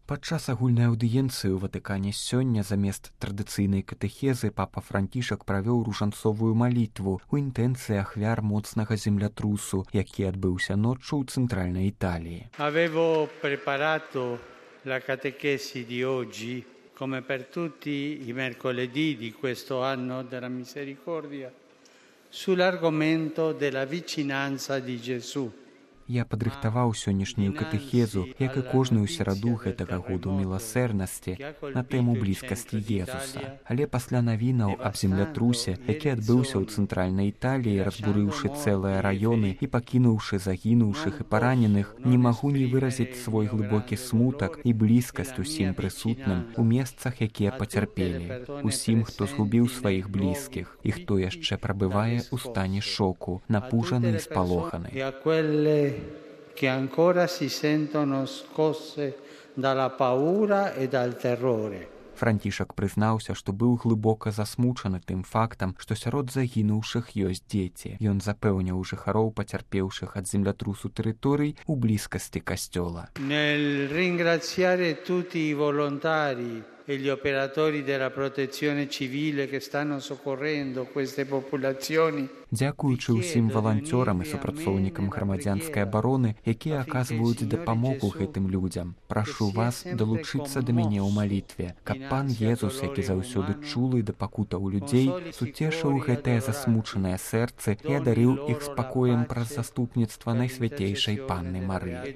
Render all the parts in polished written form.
Падчас агульнай аўдыенцыі ў Ватыкане сёння замест традыцыйнай катэхезы папа Францішак правёў ружанцовую малітву ў інтэнцыі ахвяр моцнага землятрусу, які адбыўся ноччу ў цэнтральнай Італіі. Avevo preparato la catechesi di oggi, come per tutti i mercoledì di questo anno della misericordia, sull'argomento della vicinanza di Gesù. Я падрыхтаваў сённяшнюю катэхезу, як і кожную сераду гэтага году міласэрнасці на тэму блізкасці Езуса. Але пасля навінаў аб землятрусе, які адбыўся ў цэнтральнай Італіі, разбурыўшы цэлыя раёны і пакінуўшы загінуўшых і параненых, не магу не выразіць свой глыбокі смутак і блізкасць усім прысутным у месцах, якія пацярпелі, усім, хто згубіў сваіх блізкіх і хто яшчэ прабывае ў стане шоку, напужаны і спалоханы. Che ancora si sentono scosse dalla paura e dal terrore. Францішак прызнаўся, што быў глыбока засмучаны тым фактам, што сярод загінуўшых ёсць дзеці. Ён запэўніў жыхароў, пацярпеўшых ад землятрусу тэрыторый у блізкасці касцёла. Nel ringraziare tutti i volontari e gli operatori della protezione civile che stanno soccorrendo queste popolazioni. Дзякуючы ўсім валанцёрам і супрацоўнікам грамадзянскай абароны, якія аказваюць дапамогу гэтым людзям, прашу вас далучыцца да мяне ў малітве, каб пан Езус, які заўсёды чулы да пакутаў людзей, суцешыў гэтыя засмучаныя сэрцы і адарыў іх спакоем праз заступніцтва Найсвятейшай Панны Марыі.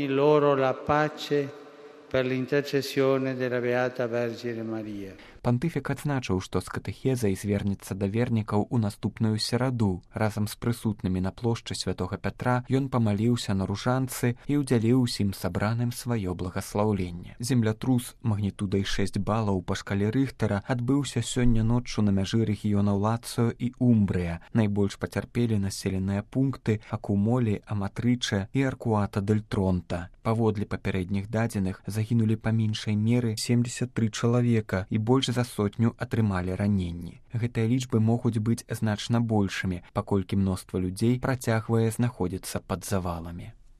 Per l'intercessione della Beata Vergine Maria. Пантыфік адзначыў, што з катэхезай звернецца да вернікаў у наступную сераду. Разам з прысутнымі на плошчы святога Пятра ён памаліўся на ружанцы і ўдзяліў усім сабраным сваё благаслаўленне. Землятрус магнітудай 6 балаў па шкале Рыхтара адбыўся сёння ноччу на мяжы рэгіёнаў Лацыо і Умбрыя. Найбольш пацярпелі населеныя пункты Акумолі, Аматрыче і Аркуата дель Тронта. Паводле папярэдніх дадзеных загінулі па меншай меры 73 чалавека і больш за 100 атрымалі раненні. Гэтыя лічбы могуць быць значна большымі, паколькі мноства людзей працягвае знаходзіцца пад заваламі.